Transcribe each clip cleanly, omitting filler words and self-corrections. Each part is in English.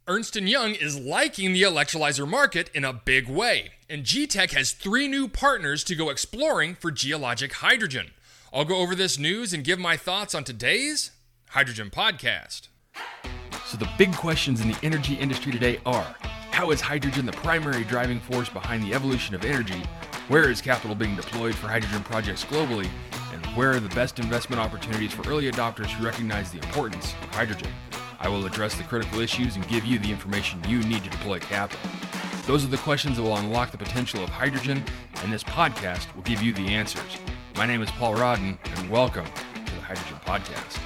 Ernst & Young is liking the electrolyzer market in a big way, and G-Tech has 3 new partners to go exploring for geologic hydrogen. I'll go over this news and give my thoughts on today's Hydrogen Podcast. So the big questions in the energy industry today are, how is hydrogen the primary driving force behind the evolution of energy? Where is capital being deployed for hydrogen projects globally? And where are the best investment opportunities for early adopters who recognize the importance of hydrogen? I will address the critical issues and give you the information you need to deploy capital. Those are the questions that will unlock the potential of hydrogen, and this podcast will give you the answers. My name is Paul Rodden, and welcome to the Hydrogen Podcast.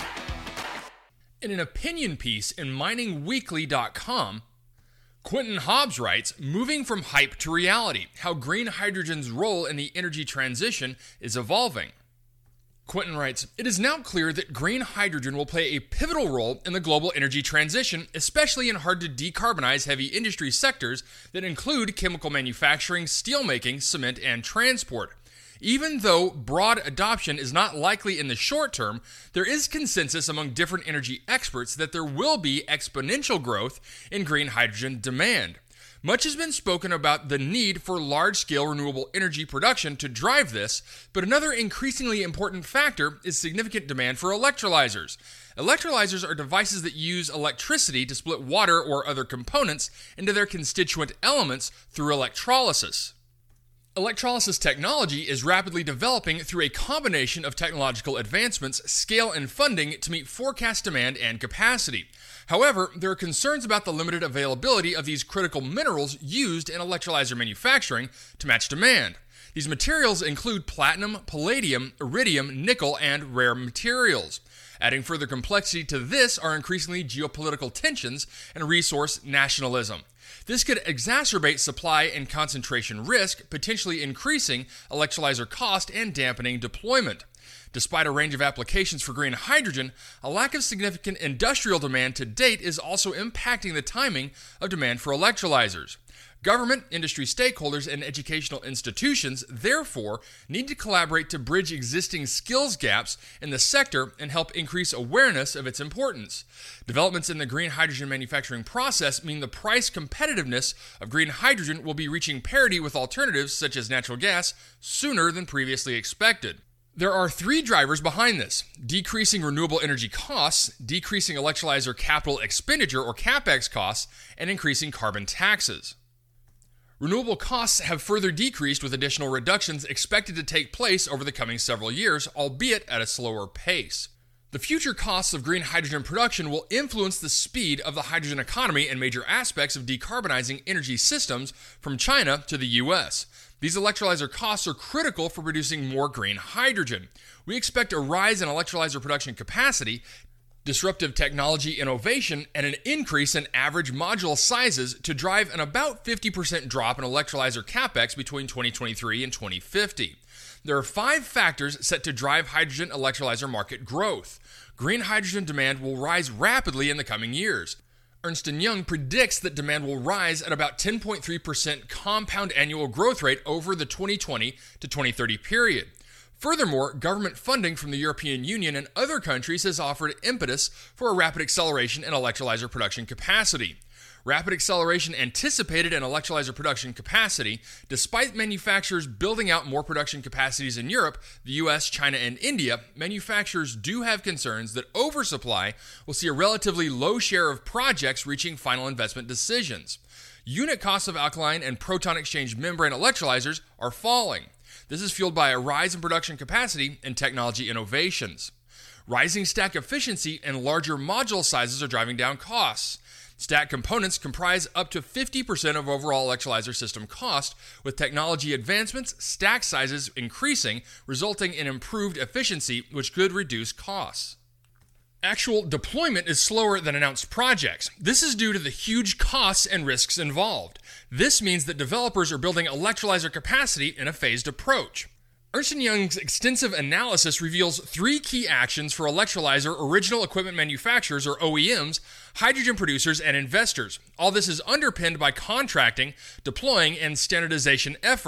In an opinion piece in miningweekly.com, Quentin Hobbs writes, moving from hype to reality, how green hydrogen's role in the energy transition is evolving. Quentin writes, it is now clear that green hydrogen will play a pivotal role in the global energy transition, especially in hard-to-decarbonize heavy industry sectors that include chemical manufacturing, steelmaking, cement, and transport. Even though broad adoption is not likely in the short term, there is consensus among different energy experts that there will be exponential growth in green hydrogen demand. Much has been spoken about the need for large-scale renewable energy production to drive this, but another increasingly important factor is significant demand for electrolyzers. Electrolyzers are devices that use electricity to split water or other components into their constituent elements through electrolysis. Electrolysis technology is rapidly developing through a combination of technological advancements, scale, and funding to meet forecast demand and capacity. However, there are concerns about the limited availability of these critical minerals used in electrolyzer manufacturing to match demand. These materials include platinum, palladium, iridium, nickel, and rare materials. Adding further complexity to this are increasingly geopolitical tensions and resource nationalism. This could exacerbate supply and concentration risk, potentially increasing electrolyzer cost and dampening deployment. Despite a range of applications for green hydrogen, a lack of significant industrial demand to date is also impacting the timing of demand for electrolyzers. Government, industry stakeholders, and educational institutions, therefore, need to collaborate to bridge existing skills gaps in the sector and help increase awareness of its importance. Developments in the green hydrogen manufacturing process mean the price competitiveness of green hydrogen will be reaching parity with alternatives such as natural gas sooner than previously expected. There are 3 drivers behind this: decreasing renewable energy costs, decreasing electrolyzer capital expenditure or CapEx costs, and increasing carbon taxes. Renewable costs have further decreased with additional reductions expected to take place over the coming several years, albeit at a slower pace. The future costs of green hydrogen production will influence the speed of the hydrogen economy and major aspects of decarbonizing energy systems from China to the U.S. These electrolyzer costs are critical for producing more green hydrogen. We expect a rise in electrolyzer production capacity, disruptive technology innovation, and an increase in average module sizes to drive an about 50% drop in electrolyzer capex between 2023 and 2050. There are 5 factors set to drive hydrogen electrolyzer market growth. Green hydrogen demand will rise rapidly in the coming years. Ernst & Young predicts that demand will rise at about 10.3% compound annual growth rate over the 2020 to 2030 period. Furthermore, government funding from the European Union and other countries has offered impetus for a rapid acceleration in electrolyzer production capacity. Rapid acceleration anticipated in electrolyzer production capacity, despite manufacturers building out more production capacities in Europe, the US, China, and India. Manufacturers do have concerns that oversupply will see a relatively low share of projects reaching final investment decisions. Unit costs of alkaline and proton exchange membrane electrolyzers are falling. This is fueled by a rise in production capacity and technology innovations. Rising stack efficiency and larger module sizes are driving down costs. Stack components comprise up to 50% of overall electrolyzer system cost, with technology advancements, stack sizes increasing, resulting in improved efficiency, which could reduce costs. Actual deployment is slower than announced projects. This is due to the huge costs and risks involved. This means that developers are building electrolyzer capacity in a phased approach. Ernst & Young's extensive analysis reveals 3 key actions for electrolyzer original equipment manufacturers, or OEMs, hydrogen producers, and investors. All this is underpinned by contracting, deploying, and standardization efforts.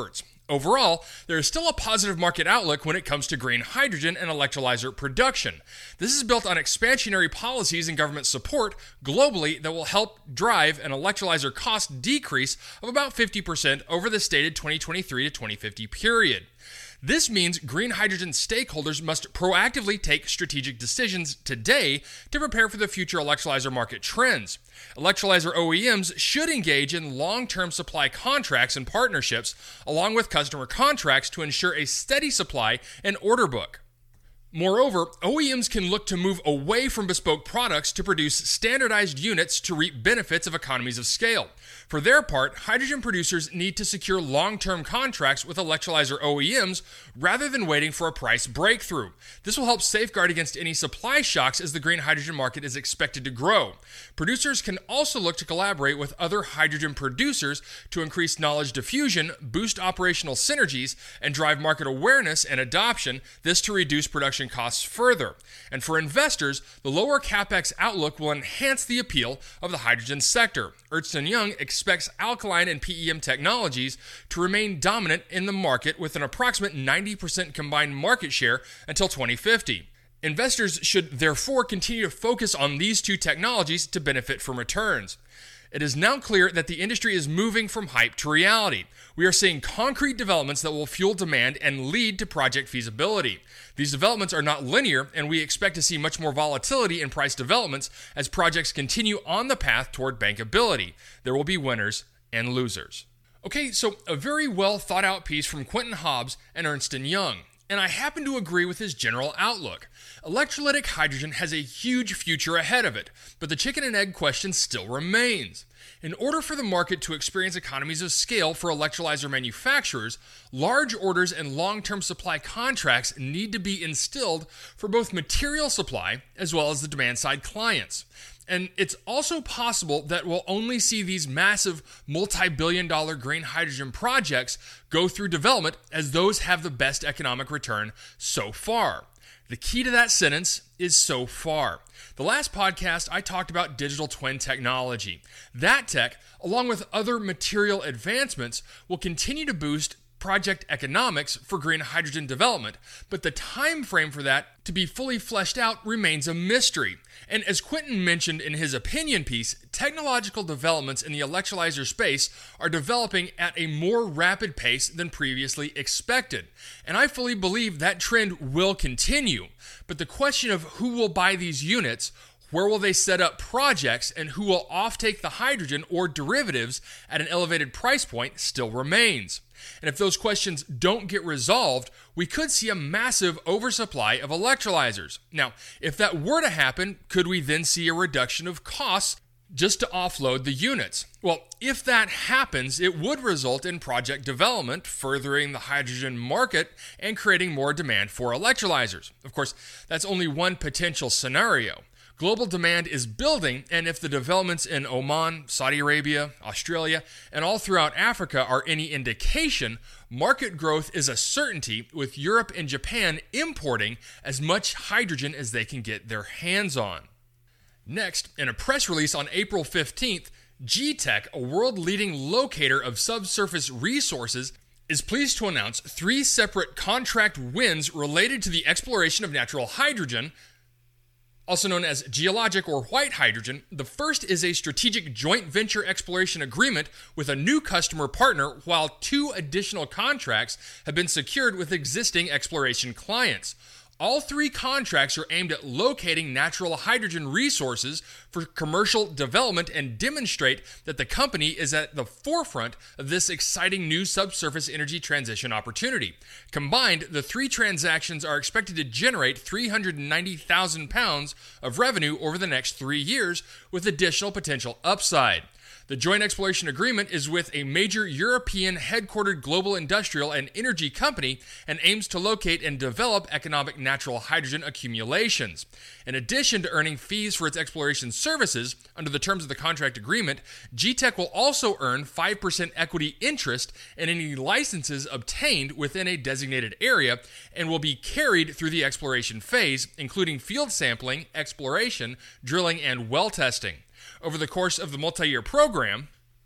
Overall, there is still a positive market outlook when it comes to green hydrogen and electrolyzer production. This is built on expansionary policies and government support globally that will help drive an electrolyzer cost decrease of about 50% over the stated 2023 to 2050 period. This means green hydrogen stakeholders must proactively take strategic decisions today to prepare for the future electrolyzer market trends. Electrolyzer OEMs should engage in long-term supply contracts and partnerships, along with customer contracts to ensure a steady supply and order book. Moreover, OEMs can look to move away from bespoke products to produce standardized units to reap benefits of economies of scale. For their part, hydrogen producers need to secure long-term contracts with electrolyzer OEMs rather than waiting for a price breakthrough. This will help safeguard against any supply shocks as the green hydrogen market is expected to grow. Producers can also look to collaborate with other hydrogen producers to increase knowledge diffusion, boost operational synergies, and drive market awareness and adoption, this to reduce production costs further. And for investors, the lower capex outlook will enhance the appeal of the hydrogen sector. Ernst & Young expects alkaline and PEM technologies to remain dominant in the market with an approximate 90% combined market share until 2050. Investors should therefore continue to focus on these two technologies to benefit from returns. It is now clear that the industry is moving from hype to reality. We are seeing concrete developments that will fuel demand and lead to project feasibility. These developments are not linear, and we expect to see much more volatility in price developments as projects continue on the path toward bankability. There will be winners and losers. Okay, so a very well thought out piece from Quentin Hobbs and Ernst & Young. And I happen to agree with his general outlook. Electrolytic hydrogen has a huge future ahead of it, but the chicken and egg question still remains. In order for the market to experience economies of scale for electrolyzer manufacturers, large orders and long-term supply contracts need to be instilled for both material supply as well as the demand-side clients. And it's also possible that we'll only see these massive multi-billion-dollar green hydrogen projects go through development as those have the best economic return so far. The key to that sentence is so far. The last podcast, I talked about digital twin technology. That tech, along with other material advancements, will continue to boost project economics for green hydrogen development, but the time frame for that to be fully fleshed out remains a mystery. And as Quentin mentioned in his opinion piece, technological developments in the electrolyzer space are developing at a more rapid pace than previously expected. And I fully believe that trend will continue. But the question of who will buy these units, where will they set up projects, and who will offtake the hydrogen or derivatives at an elevated price point still remains. And if those questions don't get resolved, we could see a massive oversupply of electrolyzers. Now, if that were to happen, could we then see a reduction of costs just to offload the units? Well, if that happens, it would result in project development, furthering the hydrogen market and creating more demand for electrolyzers. Of course, that's only one potential scenario. Global demand is building, and if the developments in Oman, Saudi Arabia, Australia, and all throughout Africa are any indication, market growth is a certainty, with Europe and Japan importing as much hydrogen as they can get their hands on. Next, in a press release on April 15th, GTEC, a world-leading locator of subsurface resources, is pleased to announce 3 separate contract wins related to the exploration of natural hydrogen, also known as geologic or white hydrogen. The first is a strategic joint venture exploration agreement with a new customer partner, while 2 additional contracts have been secured with existing exploration clients. All 3 contracts are aimed at locating natural hydrogen resources for commercial development and demonstrate that the company is at the forefront of this exciting new subsurface energy transition opportunity. Combined, the 3 transactions are expected to generate 390,000 pounds of revenue over the next 3 years, with additional potential upside. The joint exploration agreement is with a major European headquartered global industrial and energy company and aims to locate and develop economic natural hydrogen accumulations. In addition to earning fees for its exploration services, under the terms of the contract agreement, GTEC will also earn 5% equity interest in any licenses obtained within a designated area and will be carried through the exploration phase, including field sampling, exploration, drilling, and well testing. Over the course of the multi-year program,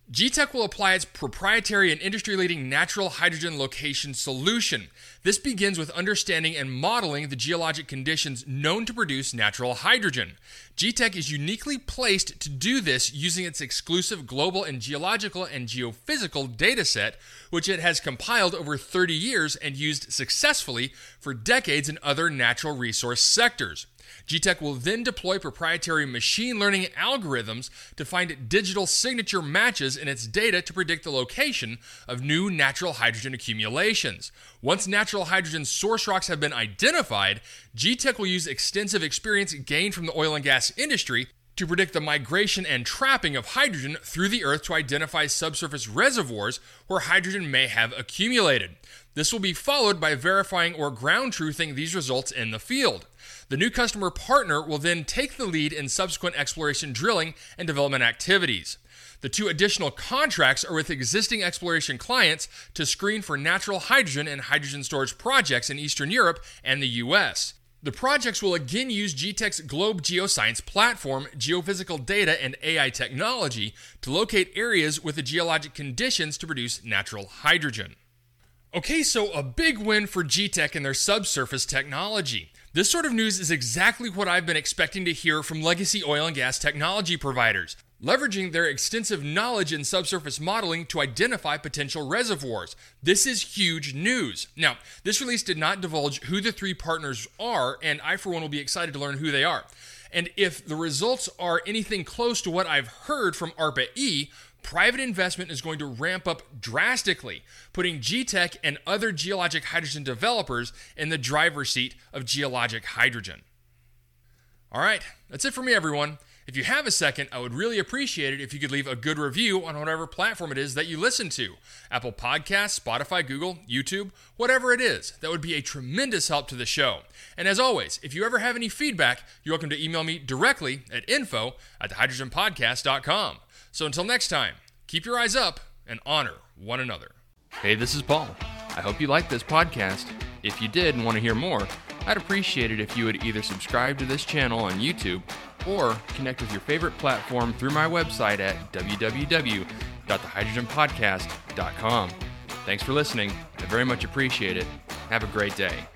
GTEC will apply its proprietary and industry-leading natural hydrogen location solution. This begins with understanding and modeling the geologic conditions known to produce natural hydrogen. GTEC is uniquely placed to do this using its exclusive global and geological and geophysical data set, which it has compiled over 30 years and used successfully for decades in other natural resource sectors. GTEC will then deploy proprietary machine learning algorithms to find digital signature matches in its data to predict the location of new natural hydrogen accumulations. Once natural hydrogen source rocks have been identified, GTEC will use extensive experience gained from the oil and gas industry to predict the migration and trapping of hydrogen through the earth to identify subsurface reservoirs where hydrogen may have accumulated. This will be followed by verifying or ground truthing these results in the field. The new customer partner will then take the lead in subsequent exploration drilling and development activities. The two additional contracts are with existing exploration clients to screen for natural hydrogen and hydrogen storage projects in Eastern Europe and the U.S. The projects will again use GTEC's Globe Geoscience platform, geophysical data, and AI technology to locate areas with the geologic conditions to produce natural hydrogen. Okay, so a big win for GTEC and their subsurface technology. This sort of news is exactly what I've been expecting to hear from legacy oil and gas technology providers, leveraging their extensive knowledge in subsurface modeling to identify potential reservoirs. This is huge news. Now, this release did not divulge who the three partners are, and I, for one, will be excited to learn who they are. And if the results are anything close to what I've heard from ARPA-E, private investment is going to ramp up drastically, putting GTEC and other geologic hydrogen developers in the driver's seat of geologic hydrogen. All right, that's it for me, everyone. If you have a second, I would really appreciate it if you could leave a good review on whatever platform it is that you listen to. Apple Podcasts, Spotify, Google, YouTube, whatever it is. That would be a tremendous help to the show. And as always, if you ever have any feedback, you're welcome to email me directly at info@thehydrogenpodcast.com. So until next time, keep your eyes up and honor one another. Hey, this is Paul. I hope you liked this podcast. If you did and want to hear more, I'd appreciate it if you would either subscribe to this channel on YouTube or connect with your favorite platform through my website at www.thehydrogenpodcast.com. Thanks for listening. I very much appreciate it. Have a great day.